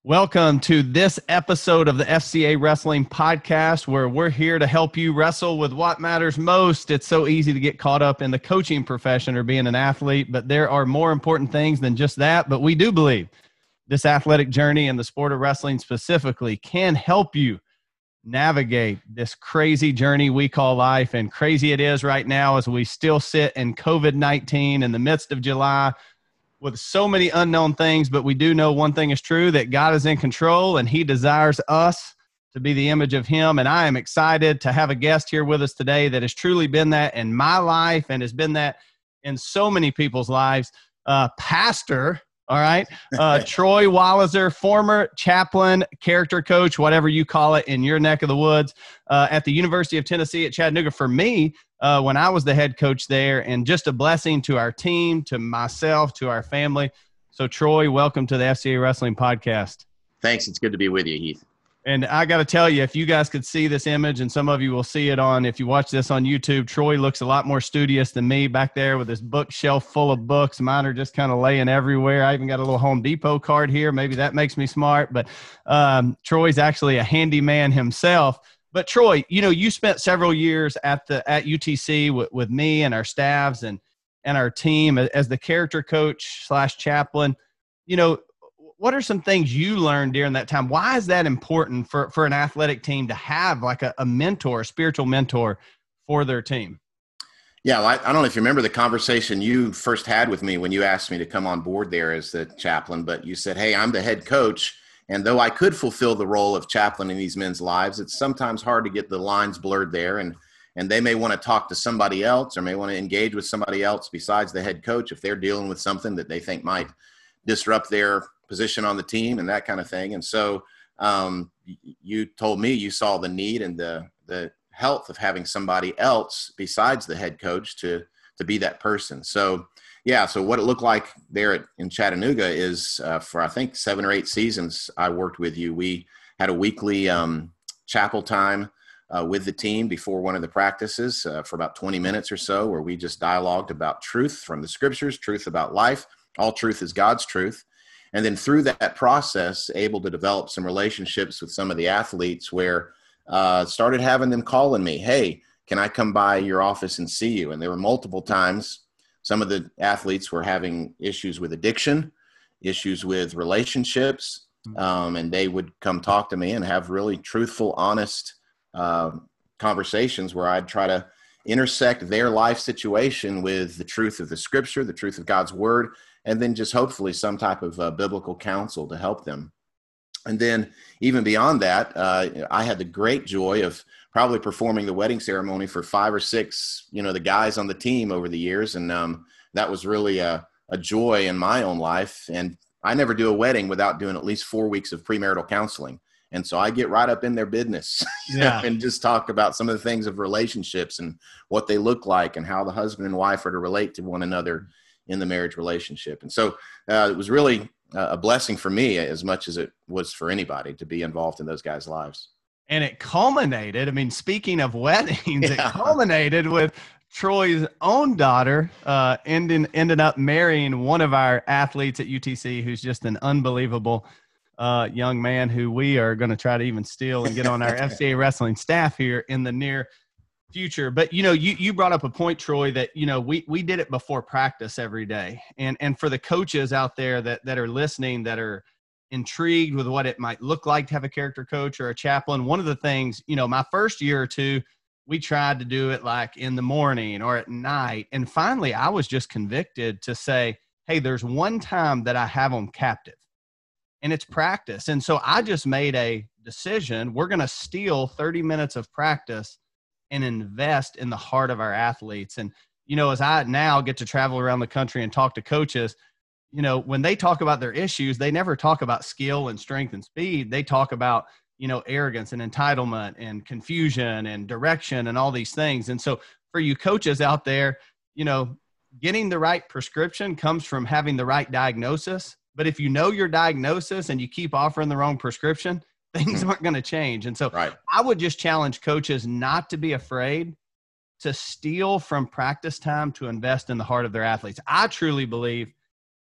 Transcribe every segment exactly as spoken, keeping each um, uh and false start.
Welcome to this episode of the F C A Wrestling Podcast, where we're here to help you wrestle with what matters most. It's so easy to get caught up in the coaching profession or being an athlete, but there are more important things than just that. But we do believe this athletic journey and the sport of wrestling specifically can help you navigate this crazy journey we call life. And crazy it is right now as we still sit in COVID nineteen in the midst of July, with so many unknown things, but we do know one thing is true, that God is in control and he desires us to be the image of him. And I am excited to have a guest here with us today that has truly been that in my life and has been that in so many people's lives. Uh, Pastor, all right, uh, Troy Wolliser, former chaplain, character coach, whatever you call it in your neck of the woods, uh, at the University of Tennessee at Chattanooga. For me, uh, when I was the head coach there, and just a blessing to our team, to myself, to our family. So, Troy, welcome to the F C A Wrestling Podcast. Thanks. It's good to be with you, Heath. And I got to tell you, if you guys could see this image, and some of you will see it on, if you watch this on YouTube, Troy looks a lot more studious than me back there with his bookshelf full of books. Mine are just kind of laying everywhere. I even got a little Home Depot card here. Maybe that makes me smart, but um, Troy's actually a handyman himself. But Troy, you know, you spent several years at the at U T C with, with me and our staffs and and our team as the character coach slash chaplain. You know, what are some things you learned during that time? Why is that important for, for an athletic team to have like a, a mentor, a spiritual mentor for their team? Yeah, well, I, I don't know if you remember the conversation you first had with me when you asked me to come on board there as the chaplain, but you said, hey, I'm the head coach. And though I could fulfill the role of chaplain in these men's lives, it's sometimes hard to get the lines blurred there. And, and they may want to talk to somebody else or may want to engage with somebody else besides the head coach if they're dealing with something that they think might disrupt their position on the team and that kind of thing. And so um, you told me you saw the need and the, the health of having somebody else besides the head coach to, to be that person. So, yeah, so what it looked like there at, in Chattanooga is uh, for, I think, seven or eight seasons I worked with you. We had a weekly um, chapel time uh, with the team before one of the practices uh, for about twenty minutes or so, where we just dialogued about truth from the scriptures, truth about life. All truth is God's truth. And then through that process, able to develop some relationships with some of the athletes where uh, started having them calling me, hey, can I come by your office and see you? And there were multiple times. Some of the athletes were having issues with addiction, issues with relationships, um, and they would come talk to me and have really truthful, honest uh, conversations where I'd try to intersect their life situation with the truth of the scripture, the truth of God's word, and then just hopefully some type of uh, biblical counsel to help them. And then even beyond that, uh, I had the great joy of probably performing the wedding ceremony for five or six, you know, the guys on the team over the years. And um, that was really a, a joy in my own life. And I never do a wedding without doing at least four weeks of premarital counseling. And so I get right up in their business yeah. and just talk about some of the things of relationships and what they look like and how the husband and wife are to relate to one another in the marriage relationship. And so uh, it was really a blessing for me as much as it was for anybody to be involved in those guys' lives. And it culminated, I mean, speaking of weddings, yeah. It culminated with Troy's own daughter uh, ending, ended up marrying one of our athletes at U T C, who's just an unbelievable uh, young man who we are going to try to even steal and get on our F C A wrestling staff here in the near future. But, you know, you, you brought up a point, Troy, that, you know, we, we did it before practice every day. And, and for the coaches out there that, that are listening, that are intrigued with what it might look like to have a character coach or a chaplain, one of the things, you know, my first year or two, we tried to do it like in the morning or at night. And finally, I was just convicted to say, hey, there's one time that I have them captive, and it's practice. And so I just made a decision. We're going to steal thirty minutes of practice and invest in the heart of our athletes. And, you know, as I now get to travel around the country and talk to coaches, you know, when they talk about their issues, they never talk about skill and strength and speed. They talk about, you know, arrogance and entitlement and confusion and direction and all these things. And so for you coaches out there, you know, getting the right prescription comes from having the right diagnosis. But if you know your diagnosis and you keep offering the wrong prescription, things aren't going to change. And so right. I would just challenge coaches not to be afraid to steal from practice time to invest in the heart of their athletes. I truly believe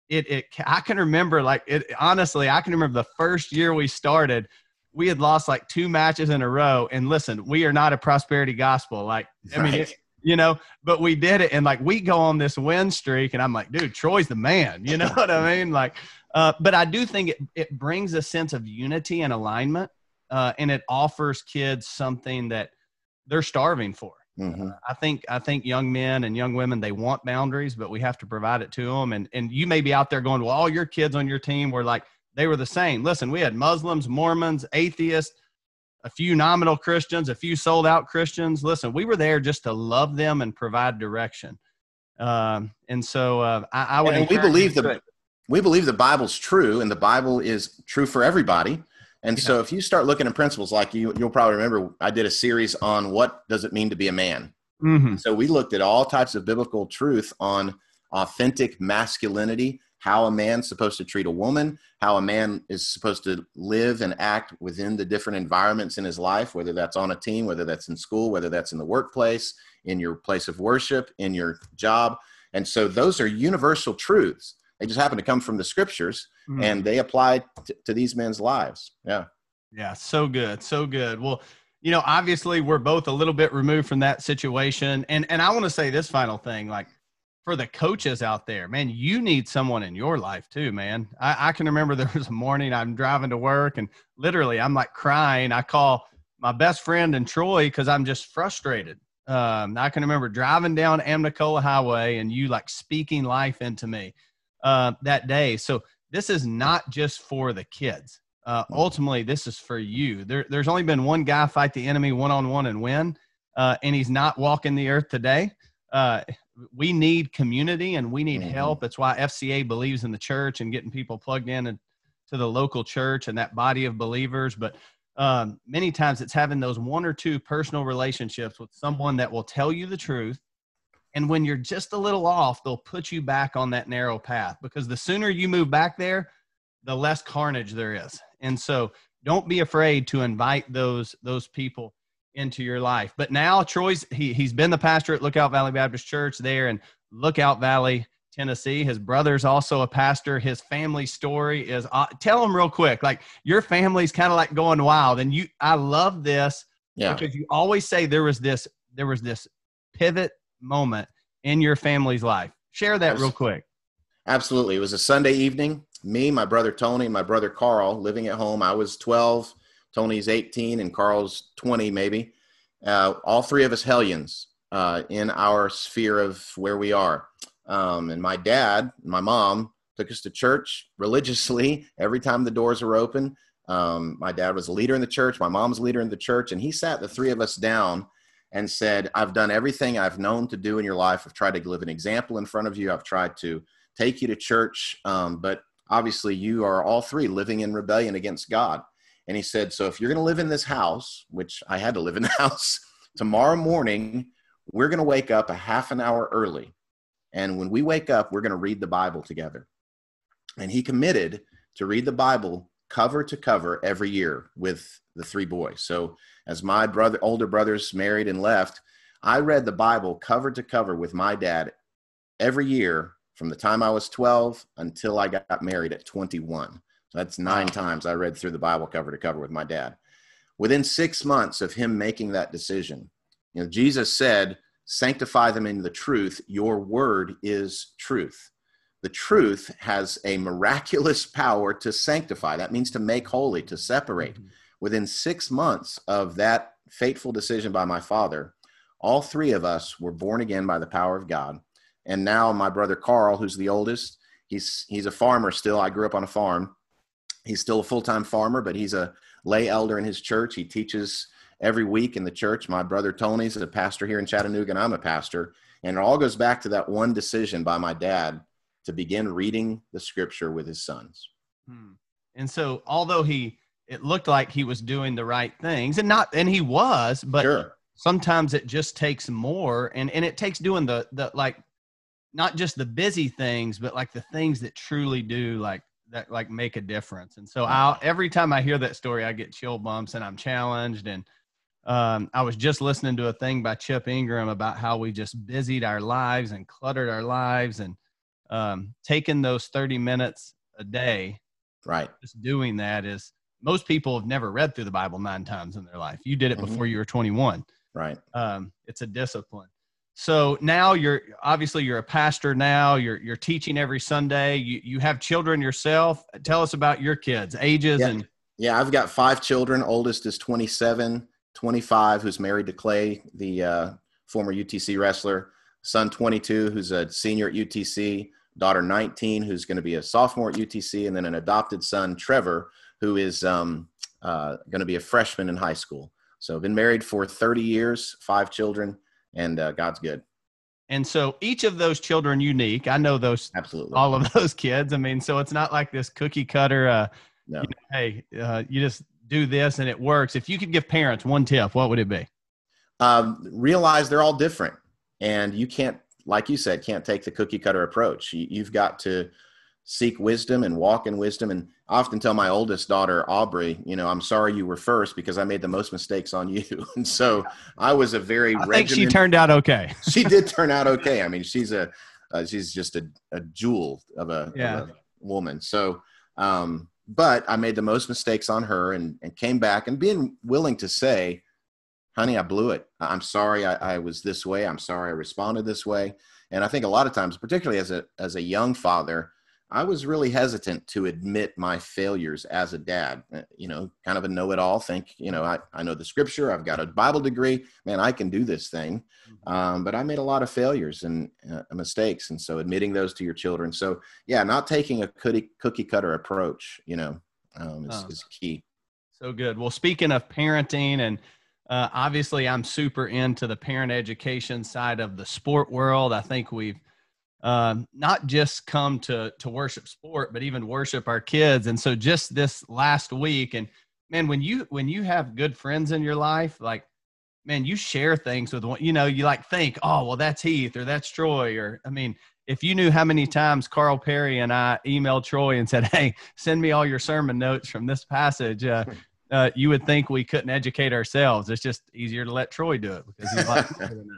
it, it, I can remember like it, honestly, I can remember the first year we started, we had lost like two matches in a row. And listen, we are not a prosperity gospel. Like, I mean, Right. it, you know, but we did it. And like, we go on this win streak and I'm like, dude, Troy's the man, you know what I mean? Like, uh, but I do think it, it brings a sense of unity and alignment. Uh, and it offers kids something that they're starving for. Mm-hmm. Uh, I think, I think young men and young women, they want boundaries, but we have to provide it to them. And, and you may be out there going, well, all your kids on your team were like, they were the same. Listen, we had Muslims, Mormons, atheists, a few nominal Christians, a few sold out Christians. Listen, we were there just to love them and provide direction. Um, and so uh, I, I would, and we believe the, we believe the Bible's true, and the Bible is true for everybody. And yeah. so if you start looking at principles, like you, you'll probably remember, I did a series on what does it mean to be a man. Mm-hmm. So we looked at all types of biblical truth on authentic masculinity, how a man's supposed to treat a woman, how a man is supposed to live and act within the different environments in his life, whether that's on a team, whether that's in school, whether that's in the workplace, in your place of worship, in your job. And so those are universal truths. They just happen to come from the scriptures, mm. and they apply t- to these men's lives. Yeah. Yeah. So good. So good. Well, you know, obviously we're both a little bit removed from that situation. And, and I want to say this final thing, like, for the coaches out there, man, you need someone in your life too, man. I, I can remember there was a morning I'm driving to work and literally I'm like crying. I call my best friend in Troy because I'm just frustrated. Um, I can remember driving down Amnicola Highway and you like speaking life into me uh, that day. So this is not just for the kids. Uh, ultimately, this is for you. There, there's only been one guy fight the enemy one-on-one and win, uh, and he's not walking the earth today. Uh, we need community and we need mm-hmm. help. That's why F C A believes in the church and getting people plugged in and to the local church and that body of believers. But um, many times it's having those one or two personal relationships with someone that will tell you the truth. And when you're just a little off, they'll put you back on that narrow path, because the sooner you move back there, the less carnage there is. And so don't be afraid to invite those, those people into your life. But now Troy's, he, he's been the pastor at Lookout Valley Baptist Church there in Lookout Valley, Tennessee. His brother's also a pastor. His family story is, uh, tell him real quick, like your family's kind of like going wild. And you, I love this yeah. because you always say there was this, there was this pivot moment in your family's life. Share that real quick. Absolutely. It was a Sunday evening. Me, my brother Tony, and my brother Carl living at home. I was twelve. Tony's eighteen and Carl's twenty, maybe. Uh, all three of us hellions uh, in our sphere of where we are. Um, and my dad, and my mom took us to church religiously every time the doors were open. Um, my dad was a leader in the church. My mom's a leader in the church. And he sat the three of us down and said, I've done everything I've known to do in your life. I've tried to live an example in front of you. I've tried to take you to church. Um, but obviously you are all three living in rebellion against God. And he said, so if you're going to live in this house, which I had to live in the house, tomorrow morning, we're going to wake up a half an hour early. And when we wake up, we're going to read the Bible together. And he committed to read the Bible cover to cover every year with the three boys. So as my brother, older brothers married and left, I read the Bible cover to cover with my dad every year from the time I was twelve until I got married at twenty-one. That's nine times I read through the Bible cover to cover with my dad. Within six months of him making that decision, you know, Jesus said, sanctify them in the truth. Your word is truth. The truth has a miraculous power to sanctify. That means to make holy, to separate. Mm-hmm. Within six months of that fateful decision by my father, all three of us were born again by the power of God. And now my brother Carl, who's the oldest, he's he's a farmer still. I grew up on a farm. He's still a full-time farmer, but he's a lay elder in his church. He teaches every week in the church. My brother Tony's a pastor here in Chattanooga, and I'm a pastor. And it all goes back to that one decision by my dad to begin reading the scripture with his sons. Hmm. And so although he, it looked like he was doing the right things, and not, and he was, but sure. Sometimes it just takes more. And, and it takes doing the, the, like, not just the busy things, but like the things that truly do like, that like make a difference. And so I, every time I hear that story, I get chill bumps and I'm challenged. And um, I was just listening to a thing by Chip Ingram about how we just busied our lives and cluttered our lives. And um, taking those thirty minutes a day, right, just doing that is, most people have never read through the Bible nine times in their life. You did it mm-hmm. before you were twenty-one. Right. Um, it's a discipline. So now you're obviously you're a pastor now. You're you're teaching every Sunday. You you have children yourself. Tell us about your kids, ages yeah. and. Yeah, I've got five children. Oldest is twenty-seven, twenty-five, who's married to Clay, the uh, former U T C wrestler. Son twenty-two, who's a senior at U T C. Daughter nineteen, who's going to be a sophomore at U T C, and then an adopted son, Trevor, who is um, uh, going to be a freshman in high school. So I've been married for thirty years, five children, and uh, God's good. And so each of those children unique. I know those, absolutely, all of those kids. I mean, so it's not like this cookie cutter. Uh, no. You know, hey, uh, you just do this and it works. If you could give parents one tip, what would it be? Um, realize they're all different, and you can't, like you said, can't take the cookie cutter approach. You, you've got to seek wisdom and walk in wisdom. And I often tell my oldest daughter, Aubrey, you know, I'm sorry you were first because I made the most mistakes on you. And so I was a very, I think she turned out okay. She did turn out okay. I mean, she's a, uh, she's just a, a jewel of a, yeah. of a woman. So, um, but I made the most mistakes on her, and, and came back and being willing to say, honey, I blew it. I'm sorry I, I was this way. I'm sorry I responded this way. And I think a lot of times, particularly as a as a young father, I was really hesitant to admit my failures as a dad. You know, kind of a know-it-all, think, you know, I, I know the scripture, I've got a Bible degree, man, I can do this thing. Um, but I made a lot of failures and uh, mistakes. And so admitting those to your children. So yeah, not taking a cookie, cookie cutter approach, you know, um, is, oh. is key. So good. Well, speaking of parenting, and uh, obviously I'm super into the parent education side of the sport world. I think we've um, not just come to, to worship sport, but even worship our kids. And so just this last week, and man, when you, when you have good friends in your life, like, man, you share things with one, you know, you like think, oh, well, that's Heath or that's Troy. Or, I mean, if you knew how many times Carl Perry and I emailed Troy and said, hey, send me all your sermon notes from this passage, uh, uh, you would think we couldn't educate ourselves. It's just easier to let Troy do it because he's like,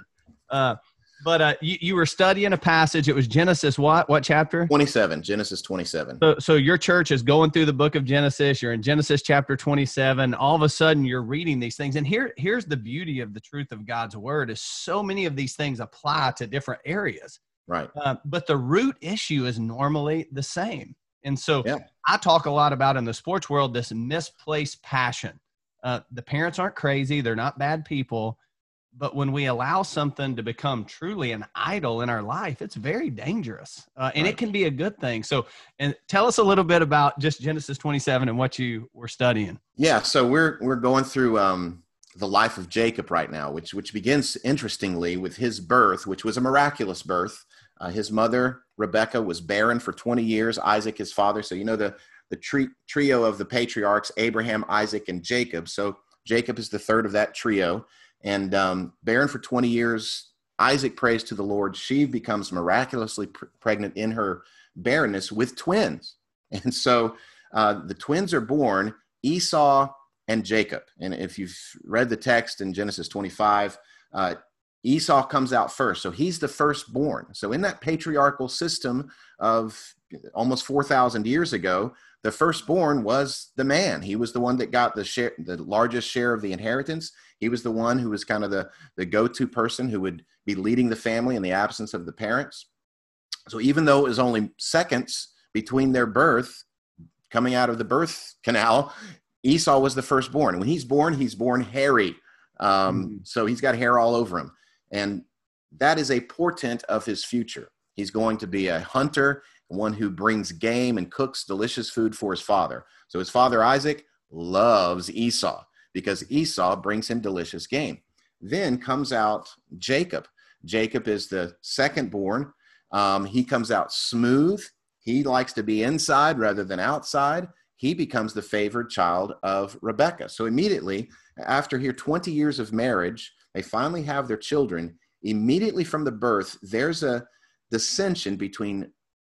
uh, but uh, you, you were studying a passage. It was Genesis, what, what chapter? twenty-seven, Genesis twenty-seven. So, so your church is going through the book of Genesis. You're in Genesis chapter twenty-seven. All of a sudden you're reading these things. And here, here's the beauty of the truth of God's word is so many of these things apply to different areas. Right. Uh, but the root issue is normally the same. And so yeah. I talk a lot about in the sports world, this misplaced passion. Uh, the parents aren't crazy. They're not bad people. But when we allow something to become truly an idol in our life, it's very dangerous, uh, and right. it can be a good thing. So, and tell us a little bit about just Genesis twenty-seven and what you were studying. Yeah, so we're we're going through um, the life of Jacob right now, which which begins interestingly with his birth, which was a miraculous birth. Uh, his mother Rebekah was barren for twenty years. Isaac, his father. So you know the the tri- trio of the patriarchs: Abraham, Isaac, and Jacob. So Jacob is the third of that trio. And um, barren for twenty years, Isaac prays to the Lord. She becomes miraculously pr- pregnant in her barrenness with twins. And so uh, the twins are born, Esau and Jacob. And if you've read the text in Genesis twenty-five, uh, Esau comes out first. So he's the firstborn. So in that patriarchal system of almost four thousand years ago, the firstborn was the man. He was the one that got the share, the largest share of the inheritance. He was the one who was kind of the, the go-to person who would be leading the family in the absence of the parents. So even though it was only seconds between their birth, coming out of the birth canal, Esau was the firstborn. And when he's born, he's born hairy. Um, mm-hmm. So he's got hair all over him. And that is a portent of his future. He's going to be a hunter, one who brings game and cooks delicious food for his father. So his father, Isaac, loves Esau because Esau brings him delicious game. Then comes out Jacob. Jacob is the second born. Um, he comes out smooth. He likes to be inside rather than outside. He becomes the favored child of Rebekah. So immediately after here, twenty years of marriage, they finally have their children. Immediately from the birth, there's a dissension between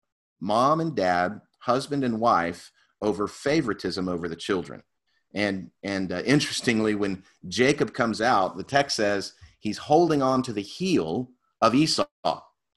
mom and dad, husband and wife, over favoritism over the children. And and uh, interestingly, when Jacob comes out, the text says he's holding on to the heel of Esau.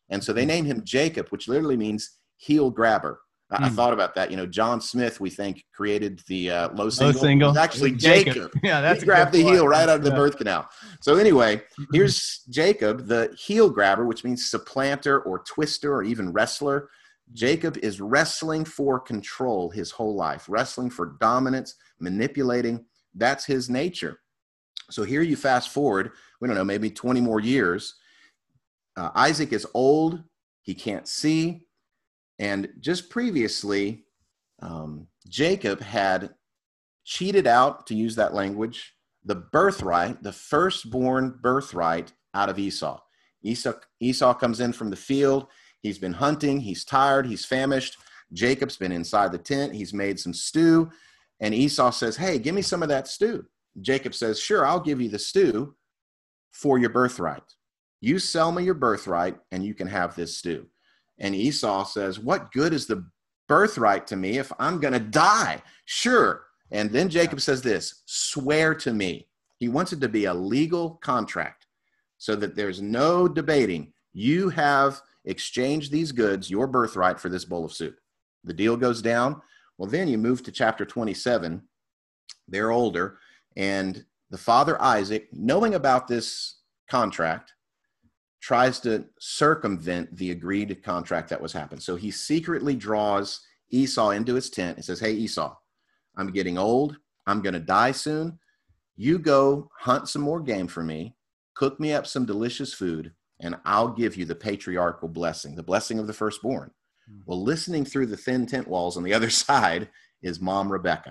And so they named him Jacob, which literally means heel grabber. I, mm. I thought about that. You know, John Smith, we think, created the uh, low single. Low single. It was actually Jacob. Jacob. Yeah, that's he grabbed the point. heel right out of the yeah. birth canal. So anyway, here's Jacob, the heel grabber, which means supplanter or twister or even wrestler. Jacob is wrestling for control his whole life, wrestling for dominance, manipulating. That's his nature. So here you fast forward, we don't know, maybe twenty more years. Uh, Isaac is old. He can't see. And just previously, um, Jacob had cheated out, to use that language, the birthright, the firstborn birthright out of Esau. Esau. Esau comes in from the field. He's been hunting. He's tired. He's famished. Jacob's been inside the tent. He's made some stew. And Esau says, hey, give me some of that stew. Jacob says, sure, I'll give you the stew for your birthright. You sell me your birthright and you can have this stew. And Esau says, what good is the birthright to me if I'm going to die? Sure. And then Jacob says this, swear to me. He wants it to be a legal contract so that there's no debating. You have exchanged these goods, your birthright, for this bowl of soup. The deal goes down. Well, then you move to chapter twenty-seven. They're older. And the father, Isaac, knowing about this contract, tries to circumvent the agreed contract that was happened. So he secretly draws Esau into his tent and says, hey, Esau, I'm getting old. I'm going to die soon. You go hunt some more game for me, cook me up some delicious food, and I'll give you the patriarchal blessing, the blessing of the firstborn. Mm-hmm. Well, listening through the thin tent walls on the other side is mom, Rebekah.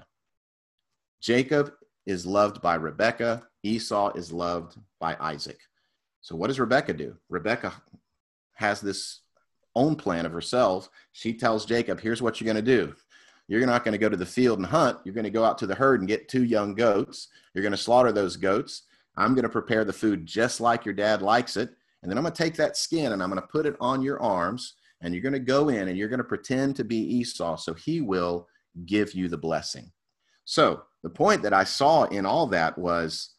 Jacob is loved by Rebekah. Esau is loved by Isaac. So what does Rebekah do? Rebekah has this own plan of herself. She tells Jacob, here's what you're going to do. You're not going to go to the field and hunt. You're going to go out to the herd and get two young goats. You're going to slaughter those goats. I'm going to prepare the food just like your dad likes it. And then I'm going to take that skin and I'm going to put it on your arms. And you're going to go in and you're going to pretend to be Esau. So he will give you the blessing. So the point that I saw in all that was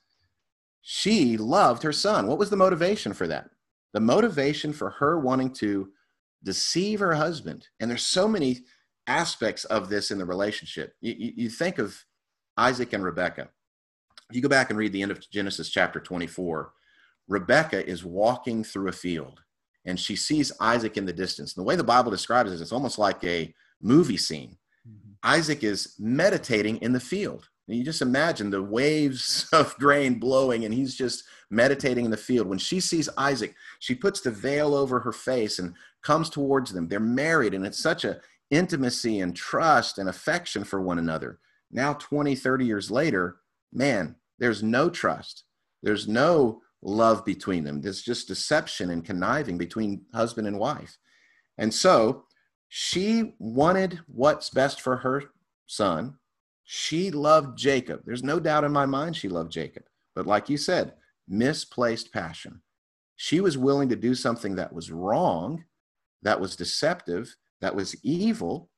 she loved her son. What was the motivation for that? The motivation for her wanting to deceive her husband. And there's so many aspects of this in the relationship. You, you, you think of Isaac and Rebekah. You go back and read the end of Genesis chapter twenty-four. Rebekah is walking through a field and she sees Isaac in the distance. And the way the Bible describes it, it's almost like a movie scene. Mm-hmm. Isaac is meditating in the field. And you just imagine the waves of grain blowing and he's just meditating in the field. When she sees Isaac, she puts the veil over her face and comes towards them. They're married and it's such a intimacy and trust and affection for one another. Now, twenty, thirty years later, man, there's no trust. There's no love between them. There's just deception and conniving between husband and wife. And so she wanted what's best for her son. She loved Jacob. There's no doubt in my mind she loved Jacob. But like you said, misplaced passion. She was willing to do something that was wrong, that was deceptive, that was evil,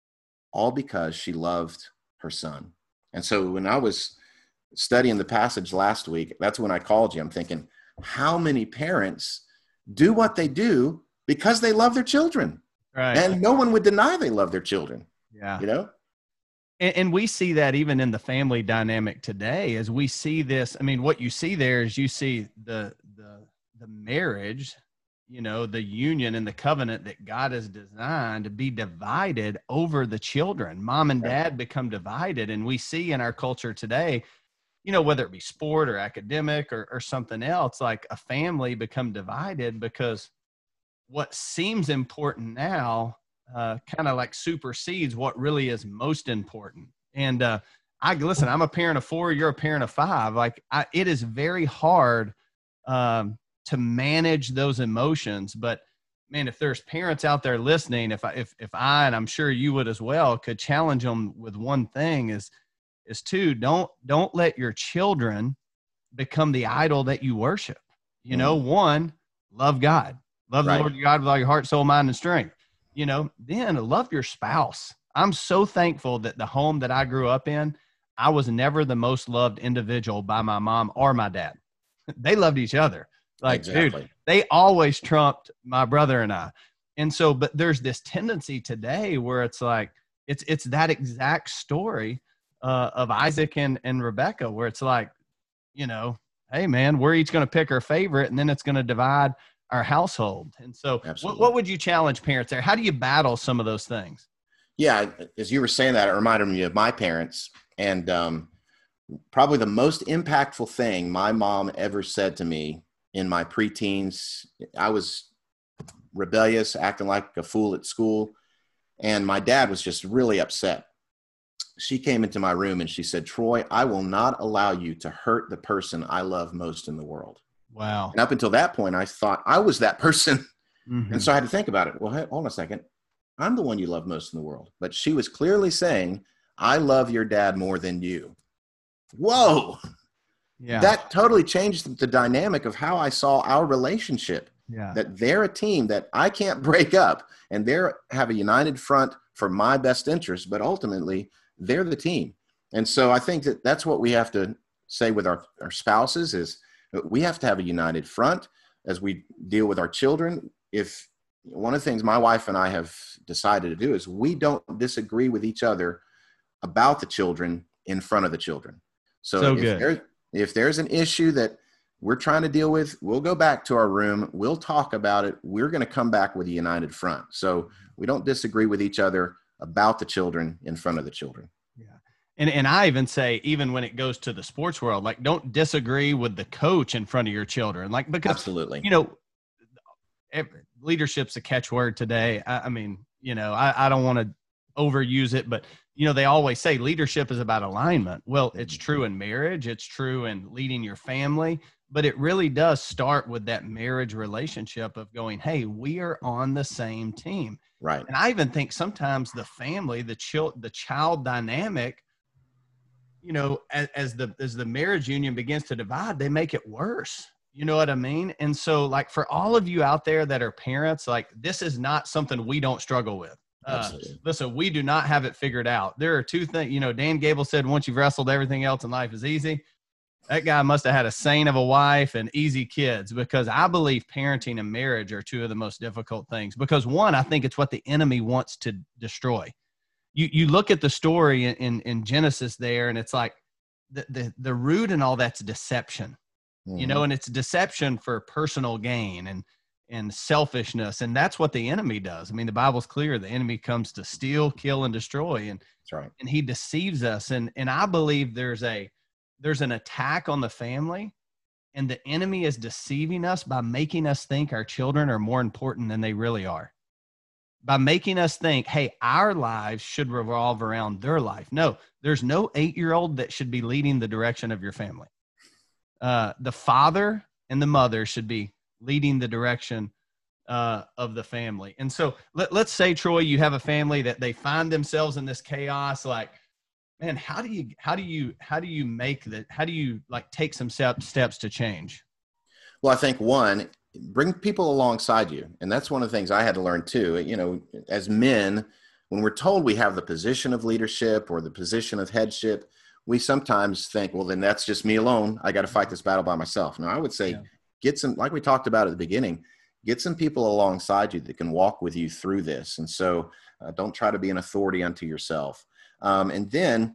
all because she loved her son. And so when I was studying the passage last week, that's when I called you. I'm thinking, how many parents do what they do because they love their children? Right. And no one would deny they love their children. Yeah. You know? And, and we see that even in the family dynamic today, as we see this. I mean, what you see there is you see the the the marriage, you know, the union and the covenant that God has designed to be divided over the children. Mom and dad become divided. And we see in our culture today, you know, whether it be sport or academic or, or something else, like a family become divided because what seems important now uh, kind of like supersedes what really is most important. And uh, I listen, I'm a parent of four, you're a parent of five. Like I, it is very hard um, to manage those emotions. But man, if there's parents out there listening, if I, if, if I, and I'm sure you would as well, could challenge them with one thing is, is two, don't, don't let your children become the idol that you worship. You know, one, love God, love right. the Lord your God with all your heart, soul, mind, and strength. You know, then love your spouse. I'm so thankful that the home that I grew up in, I was never the most loved individual by my mom or my dad. They loved each other. Like, Exactly. dude, they always trumped my brother and I. And so, but there's this tendency today where it's like, it's, it's that exact story uh, of Isaac and, and Rebecca, where it's like, you know, hey man, we're each going to pick our favorite and then it's going to divide our household. And so what, what would you challenge parents there? How do you battle some of those things? Yeah. As you were saying that, it reminded me of my parents. And um, probably the most impactful thing my mom ever said to me in my preteens, I was rebellious, acting like a fool at school. And my dad was just really upset. She came into my room and she said, Troy, I will not allow you to hurt the person I love most in the world. Wow. And up until that point, I thought I was that person. Mm-hmm. And so I had to think about it. Well, hey, hold on a second. I'm the one you love most in the world. But she was clearly saying, I love your dad more than you. Whoa. Yeah. That totally changed the dynamic of how I saw our relationship. Yeah. That they're a team that I can't break up, and they have a united front for my best interest, but ultimately they're the team. And so I think that that's what we have to say with our, our spouses is we have to have a united front as we deal with our children. If one of the things my wife and I have decided to do is we don't disagree with each other about the children in front of the children. So, so if, good. there, if there's an issue that we're trying to deal with, we'll go back to our room. We'll talk about it. We're going to come back with a united front. So we don't disagree with each other about the children in front of the children. Yeah. And, and I even say, even when it goes to the sports world, like don't disagree with the coach in front of your children. Like, because, absolutely, you know, every, leadership's a catchword today. I, I mean, you know, I, I don't want to overuse it, but you know, they always say leadership is about alignment. Well, it's true in marriage. It's true in leading your family, but it really does start with that marriage relationship of going, hey, we are on the same team. Right. And I even think sometimes the family, the child, the child dynamic, you know, as, as the, as the marriage union begins to divide, they make it worse. You know what I mean? And so like for all of you out there that are parents, like this is not something we don't struggle with. Uh, listen, we do not have it figured out. There are two things, you know, Dan Gable said, once you've wrestled, everything else in life is easy. That guy must have had a saint of a wife and easy kids, because I believe parenting and marriage are two of the most difficult things. Because one, I think it's what the enemy wants to destroy. You you look at the story in, in, in Genesis there, and it's like the, the, the root and all that's deception, mm-hmm. you know, and it's deception for personal gain and, and selfishness. And that's what the enemy does. I mean, the Bible's clear. The enemy comes to steal, kill, and destroy. And, that's right. And he deceives us. And, and I believe there's a, there's an attack on the family, and the enemy is deceiving us by making us think our children are more important than they really are. By making us think, hey, our lives should revolve around their life. No, there's no eight-year-old that should be leading the direction of your family. Uh, the father and the mother should be leading the direction uh, of the family. And so let, let's say, Troy, you have a family that they find themselves in this chaos. Like, man, how do you, how do you, how do you make that? How do you like take some step, steps to change? Well, I think one, bring people alongside you. And that's one of the things I had to learn too. You know, as men, when we're told we have the position of leadership or the position of headship, we sometimes think, well, then that's just me alone. I got to fight this battle by myself. Now, I would say, yeah. Get some, like we talked about at the beginning, get some people alongside you that can walk with you through this. And so uh, don't try to be an authority unto yourself. Um, and then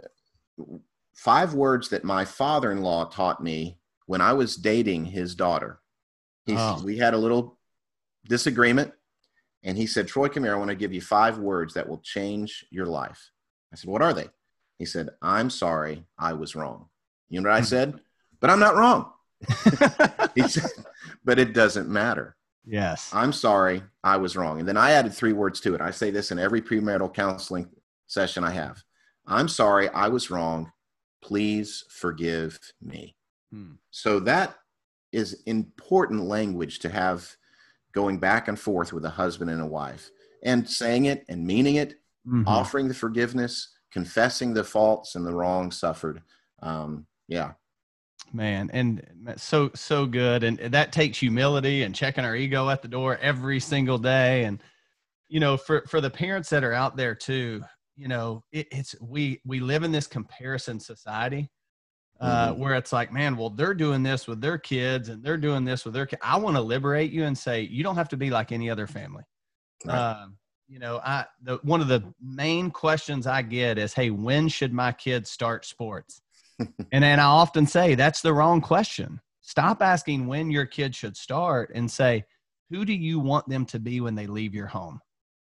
five words that my father-in-law taught me when I was dating his daughter. He, oh. We had a little disagreement, and he said, Troy, come here. I want to give you five words that will change your life. I said, what are they? He said, I'm sorry, I was wrong. You know what I said? But I'm not wrong. He said, but it doesn't matter. Yes. I'm sorry, I was wrong. And then I added three words to it. I say this in every premarital counseling session I have. I'm sorry, I was wrong. Please forgive me. Hmm. So that is important language to have going back and forth with a husband and a wife, and saying it and meaning it, mm-hmm. offering the forgiveness, confessing the faults and the wrongs suffered. Um, yeah. Man, and so, so good. And that takes humility and checking our ego at the door every single day. And, you know, for, for the parents that are out there too, you know, it, it's, we, we live in this comparison society. uh, Mm-hmm. where it's like, man, well, they're doing this with their kids and they're doing this with their kids. I want to liberate you and say, you don't have to be like any other family. Right. Um, you know, I, the, one of the main questions I get is, hey, when should my kids start sports? and then I often say, that's the wrong question. Stop asking when your kid should start and say, who do you want them to be when they leave your home?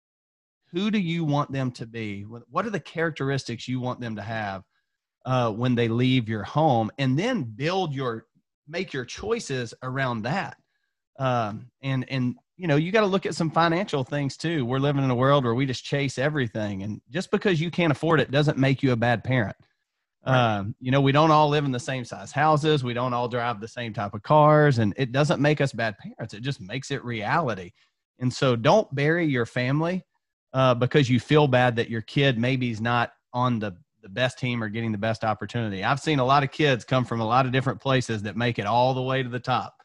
Who do you want them to be? What are the characteristics you want them to have uh, when they leave your home? And then build your, make your choices around that. Um, and, and, you know, you got to look at some financial things too. We're living in a world where we just chase everything. And just because you can't afford it doesn't make you a bad parent. Right. Um, you know, we don't all live in the same size houses. We don't all drive the same type of cars, and it doesn't make us bad parents. It just makes it reality. And so don't bury your family uh, because you feel bad that your kid maybe is not on the, the best team or getting the best opportunity. I've seen a lot of kids come from a lot of different places that make it all the way to the top.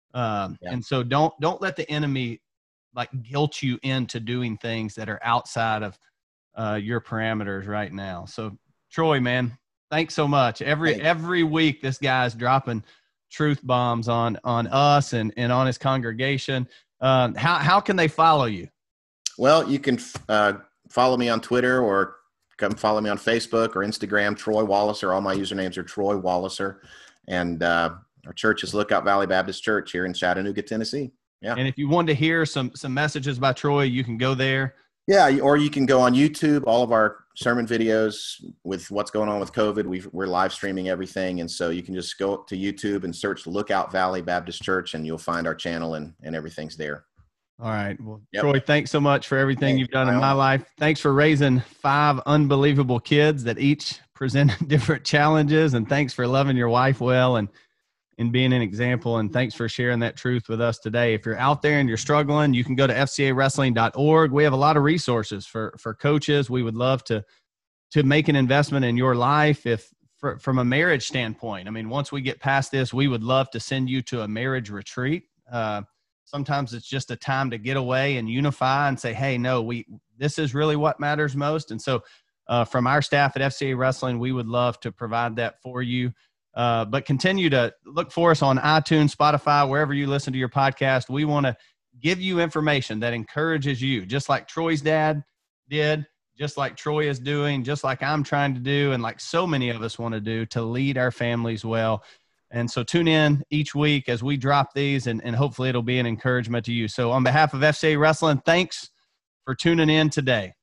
Um, Yeah. And so don't, don't let the enemy like guilt you into doing things that are outside of uh, your parameters right now. So Troy, man, thanks so much. Every Thanks. every week, this guy's dropping truth bombs on on us and, and on his congregation. Um, how how can they follow you? Well, you can uh, follow me on Twitter or come follow me on Facebook or Instagram, Troy Walliser. All my usernames are Troy Walliser. And uh, our church is Lookout Valley Baptist Church here in Chattanooga, Tennessee. Yeah. And if you want to hear some some messages by Troy, you can go there. Yeah, or you can go on YouTube. All of our sermon videos with what's going on with COVID, we've, we're live streaming everything. And so you can just go to YouTube and search Lookout Valley Baptist Church, and you'll find our channel, and, and everything's there. All right. Well, Yep. Troy, thanks so much for everything Thanks, you've done Kyle. in my life. Thanks for raising five unbelievable kids that each presented different challenges. And thanks for loving your wife well and and being an example. And thanks for sharing that truth with us today. If you're out there and you're struggling, you can go to F C A wrestling dot org. We have a lot of resources for, for coaches. We would love to, to make an investment in your life. If for, from a marriage standpoint, I mean, once we get past this, we would love to send you to a marriage retreat. Uh, sometimes it's just a time to get away and unify and say, hey, no, we, this is really what matters most. And so uh, from our staff at F C A Wrestling, we would love to provide that for you. Uh, but continue to look for us on iTunes, Spotify, wherever you listen to your podcast. We want to give you information that encourages you, just like Troy's dad did, just like Troy is doing, just like I'm trying to do, and like so many of us want to do to lead our families well. And so tune in each week as we drop these, and, and hopefully it'll be an encouragement to you. So on behalf of F C A Wrestling, thanks for tuning in today.